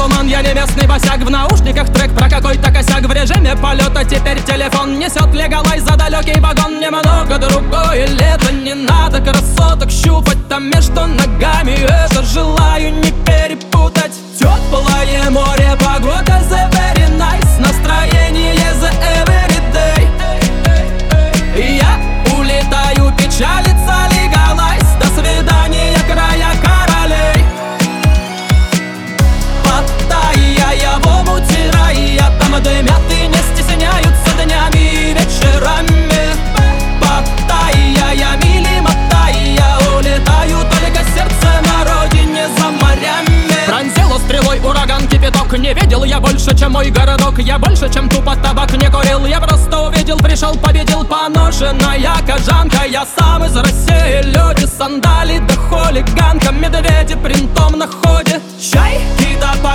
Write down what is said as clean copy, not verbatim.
туман, я не местный босяк. В наушниках трек про какой-то косяк. В режиме полета теперь телефон несет легалайз за далекий вагон. Немного другое лето, не надо красоток щупать там между ногами. Это желаю не перепутать. Теплое море, погода the very nice. Настроение the everyday. Я улетаю, печалится легалайз. До свидания, края королей. Паттайя, я в омуте рая. Там дымят и не стесняются днями и вечерами. Паттайя, я мили мотая. Улетаю, только сердце на родине за морями. Пронзила стрелой ураган, кипяток. Не видел я больше, чем мой городок. Я больше, чем тупо табак не курил. Я просто увидел, пришел, победил. Поношенная кожанка. Я сам из России. Люди, сандали да хулиганка. Медведи принтом на ходе. Чайки да